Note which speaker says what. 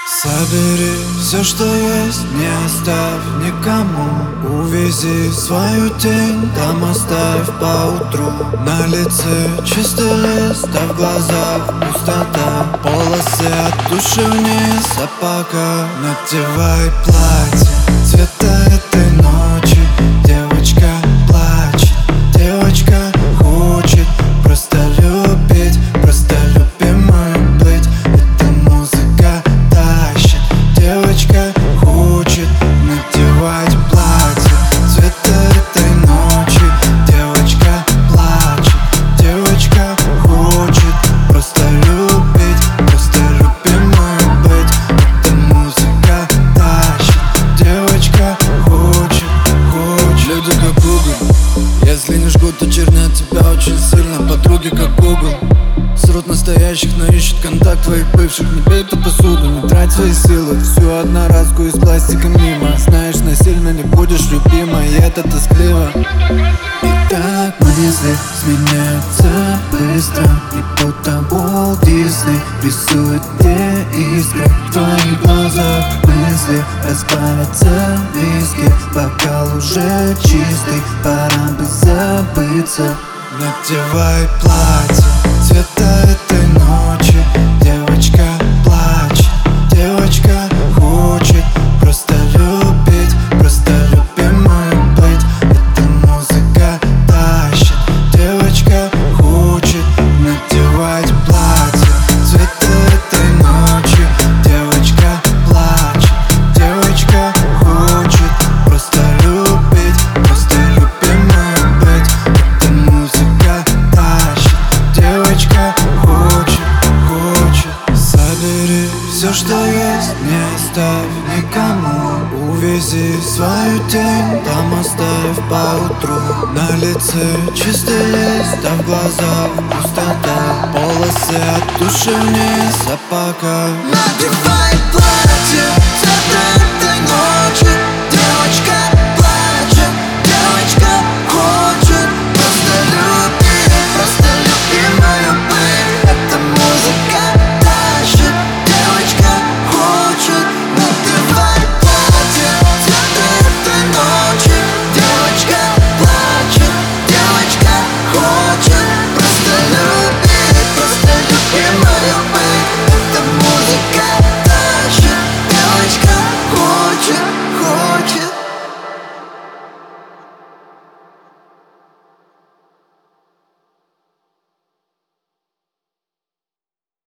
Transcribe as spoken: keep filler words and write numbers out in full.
Speaker 1: Собери все, что есть, не оставь никому. Увези свою тень, там оставь поутру. На лице чистый лист, а в глазах пустота. Полосы от души вниз, а пока надевай платье цвета этой ночи. Девочка плачет, девочка хочет просто любить, просто любимой быть. Эта музыка тащит, девочка хочет надевать платье цвета этой ночи. Девочка плачет, девочка хочет просто любить, просто любимой быть. Эта музыка тащит, девочка хочет, хочет.
Speaker 2: Люди как уголь, если не жгут, то чернят тебя очень сильно. Подруги как Google, срут настоящих, но ищут контакт твоих бывших. Не бей эту посуду, не трать свои силы. Всю одноразку из пластика мимо. Знаешь, насильно не будешь любимой, и это тоскливо.
Speaker 1: Так мысли сменяются быстро, и будто Уолт Дисней рисует мне искры в твоих глазах. Мысли разбавятся виски, бокал уже чистый, пора бы забыться. Надевай платье цвета этой ночи. Девочка плачет, девочка хочет просто любить, просто любимой быть. Эта музыка тащит, девочка хочет надевать платье цвета этой ночи. Девочка плачет, девочка хочет просто любить, просто любимой быть. Эта музыка тащит, девочка хочет, хочет. Собери все, что есть, не оставь никому. Увези свою тень, там оставь поутру. На лице чистый лист, а в глазах пустота. Полосы от души вниз, а пока
Speaker 3: надевай платье.